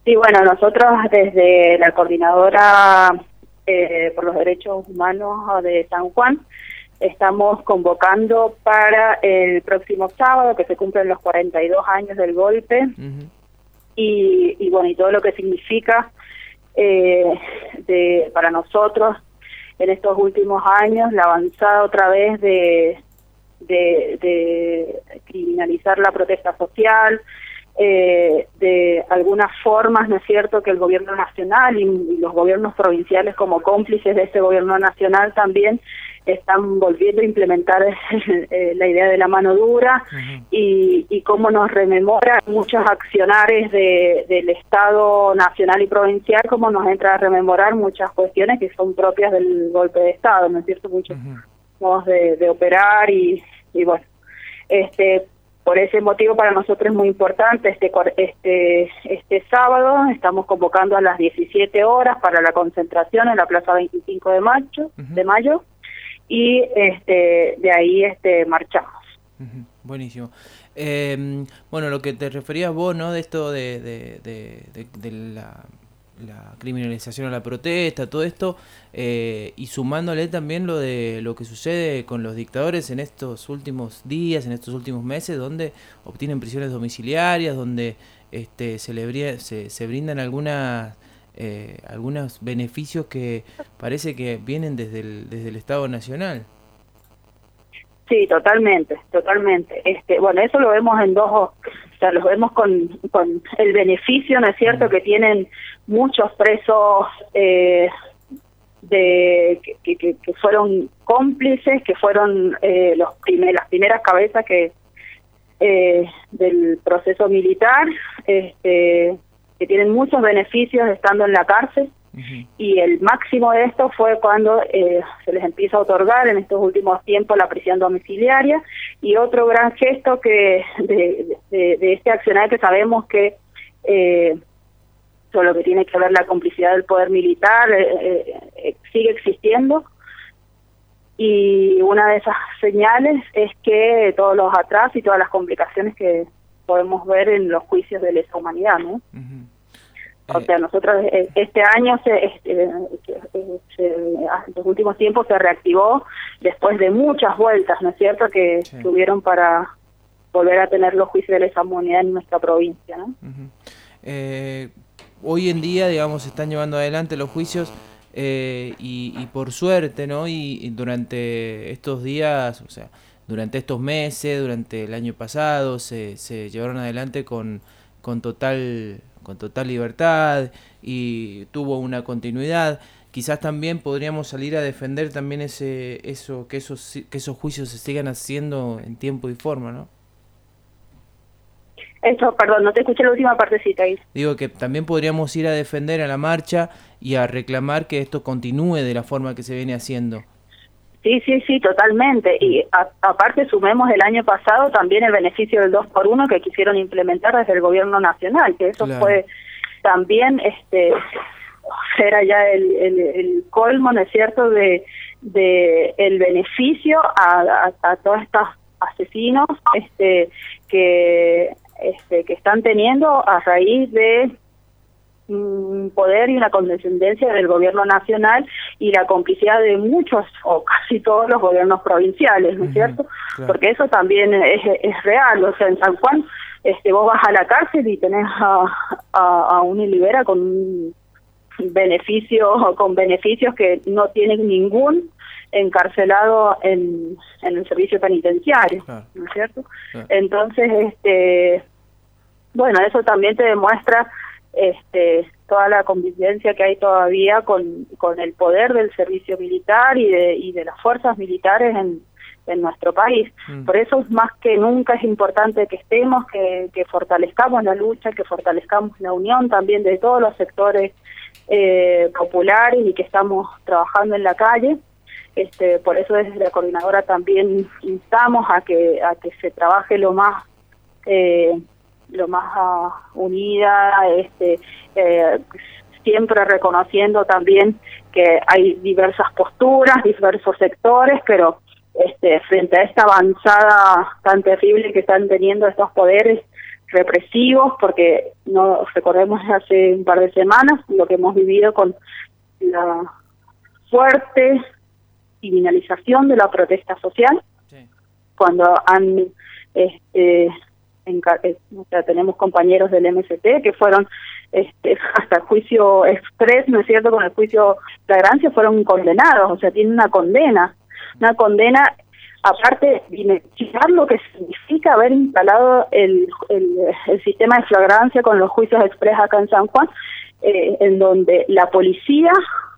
Sí, bueno, nosotros desde la Coordinadora por los Derechos Humanos de San Juan estamos convocando para el próximo sábado, que se cumplen los 42 años del golpe, y bueno, y todo lo que significa para nosotros en estos últimos años, la avanzada otra vez de criminalizar la protesta social, de algunas formas, ¿no es cierto?, que el gobierno nacional y los gobiernos provinciales como cómplices de ese gobierno nacional también están volviendo a implementar la idea de la mano dura y cómo nos rememora muchos accionares del Estado nacional y provincial, cómo nos entra a rememorar muchas cuestiones que son propias del golpe de Estado, ¿no es cierto?, muchos modos de operar y bueno, por ese motivo para nosotros es muy importante este sábado estamos convocando a las 17 horas para la concentración en la Plaza 25 de mayo y de ahí marchamos. Buenísimo. Bueno, lo que te referías vos, ¿no?, de esto de la criminalización a la protesta, todo esto, y sumándole también lo que sucede con los dictadores en estos últimos días, en estos últimos meses, donde obtienen prisiones domiciliarias, donde se brindan algunos beneficios que parece que vienen desde el Estado Nacional. Sí, totalmente. Bueno, eso lo vemos en dos, o sea, los vemos con el beneficio, ¿no es cierto?, que tienen muchos presos que fueron cómplices, que fueron las primeras cabezas del proceso militar, que tienen muchos beneficios estando en la cárcel. Y el máximo de esto fue cuando se les empieza a otorgar en estos últimos tiempos la prisión domiciliaria, y otro gran gesto que de este accionar que sabemos que todo lo que tiene que ver la complicidad del poder militar sigue existiendo, y una de esas señales es que todos los atrasos y todas las complicaciones que podemos ver en los juicios de lesa humanidad, ¿no? O sea, nosotros este año, en los últimos tiempos se reactivó después de muchas vueltas, ¿no es cierto?, que tuvieron para volver a tener los juicios de lesa humanidad en nuestra provincia, ¿no? Hoy en día, digamos, se están llevando adelante los juicios y por suerte, ¿no?, y durante estos días, o sea, durante estos meses, durante el año pasado, se llevaron adelante con total libertad y tuvo una continuidad. Quizás también podríamos salir a defender también que esos juicios se sigan haciendo en tiempo y forma, ¿no? Perdón, no te escuché la última partecita ahí. Digo que también podríamos ir a defender a la marcha y a reclamar que esto continúe de la forma que se viene haciendo. Sí, totalmente. Y aparte sumemos el año pasado también el beneficio del 2x1 que quisieron implementar desde el gobierno nacional, que eso fue también, era ya el colmo, ¿no es cierto?, de el beneficio a todos estos asesinos que están teniendo a raíz de poder y una condescendencia del gobierno nacional y la complicidad de muchos o casi todos los gobiernos provinciales, ¿no es cierto? Claro. Porque eso también es real. O sea, en San Juan vos vas a la cárcel y tenés a un Ilibera con un beneficios que no tienen ningún encarcelado en el servicio penitenciario, claro, ¿no es cierto? Claro. Entonces, bueno, eso también te demuestra toda la convivencia que hay todavía con el poder del servicio militar y de las fuerzas militares en nuestro país. Por eso más que nunca es importante que estemos, que fortalezcamos la lucha, que fortalezcamos la unión también de todos los sectores populares y que estamos trabajando en la calle. Por eso desde la coordinadora también instamos a que se trabaje lo más unida, siempre reconociendo también que hay diversas posturas, diversos sectores, pero frente a esta avanzada tan terrible que están teniendo estos poderes represivos, porque no recordemos hace un par de semanas lo que hemos vivido con la fuerte criminalización de la protesta social, sí. Cuando han o sea, tenemos compañeros del MST que fueron hasta juicio express, ¿no es cierto?, con el juicio flagrancia fueron condenados, o sea, tienen una condena, aparte dimensionar lo que significa haber instalado el sistema de flagrancia con los juicios express acá en San Juan, en donde la policía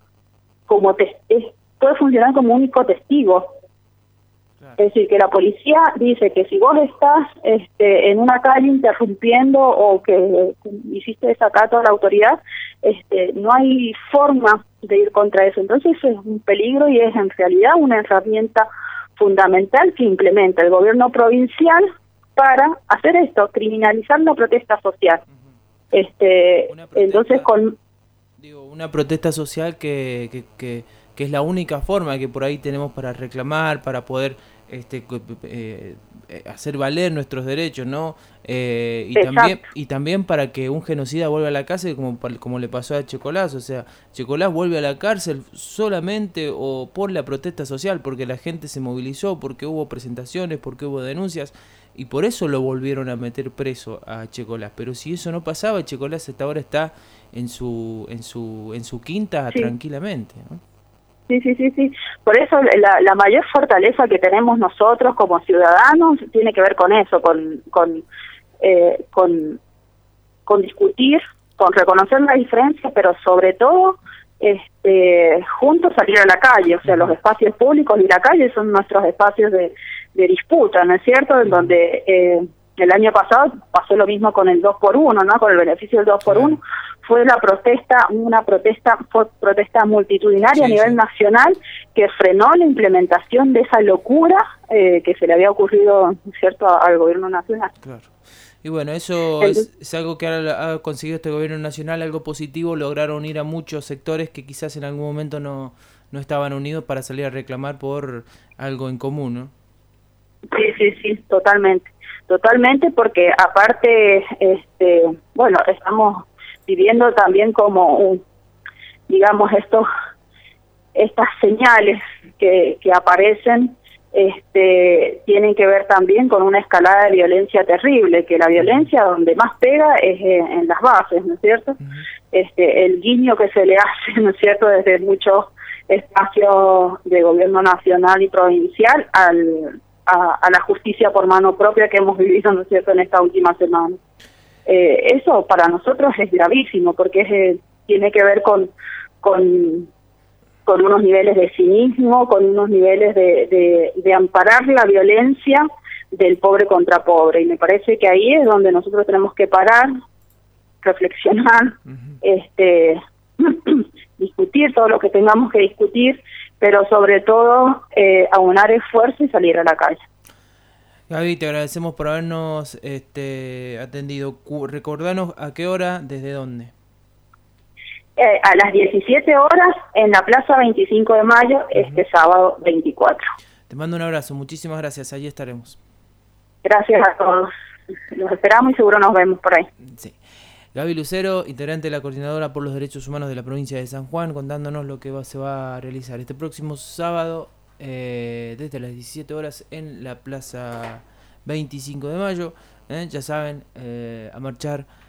puede funcionar como único testigo. Claro. Es decir, que la policía dice que si vos estás en una calle interrumpiendo o que hiciste desacato a la autoridad, no hay forma de ir contra eso. Entonces es un peligro y es en realidad una herramienta fundamental que implementa el gobierno provincial para hacer esto, criminalizar la protesta social. Entonces una protesta social que es la única forma que por ahí tenemos para reclamar, para poder hacer valer nuestros derechos, ¿no? Y también para que un genocida vuelva a la cárcel, como le pasó a Checolás. O sea, Checolás vuelve a la cárcel solamente o por la protesta social, porque la gente se movilizó, porque hubo presentaciones, porque hubo denuncias, y por eso lo volvieron a meter preso a Checolás. Pero si eso no pasaba, Checolás hasta ahora está en su quinta, sí, tranquilamente, ¿no? Sí. Por eso la mayor fortaleza que tenemos nosotros como ciudadanos tiene que ver con eso, con discutir, con reconocer la diferencia, pero sobre todo juntos salir a la calle. O sea, los espacios públicos y la calle son nuestros espacios de disputa, ¿no es cierto? En donde el año pasado pasó lo mismo con el 2x1, ¿no? Con el beneficio del 2x1. Fue una protesta multitudinaria a nivel nacional que frenó la implementación de esa locura que se le había ocurrido, ¿cierto?, al gobierno nacional. Claro. Y bueno, eso es algo que ha conseguido este gobierno nacional, algo positivo. Lograron unir a muchos sectores que quizás en algún momento no estaban unidos para salir a reclamar por algo en común, ¿no? Sí, totalmente, porque aparte, estamos viviendo también como estas señales que aparecen, tienen que ver también con una escalada de violencia terrible, que la violencia donde más pega es en las bases, ¿no es cierto? El guiño que se le hace, ¿no es cierto?, desde muchos espacios de gobierno nacional y provincial a la justicia por mano propia que hemos vivido, ¿no es cierto?, en esta última semana. Eso para nosotros es gravísimo, porque tiene que ver con unos niveles de cinismo, con unos niveles de amparar la violencia del pobre contra pobre, y me parece que ahí es donde nosotros tenemos que parar, reflexionar, discutir todo lo que tengamos que discutir, pero sobre todo aunar esfuerzo y salir a la calle. Gaby, te agradecemos por habernos atendido. Recordanos a qué hora, desde dónde. A las 17 horas en la Plaza 25 de Mayo, este sábado 24. Te mando un abrazo, muchísimas gracias, allí estaremos. Gracias a todos, los esperamos y seguro nos vemos por ahí. Sí. Gaby Lucero, integrante de la Coordinadora por los Derechos Humanos de la provincia de San Juan, contándonos lo que se va a realizar este próximo sábado desde las 17 horas en la Plaza 25 de Mayo. Ya saben, a marchar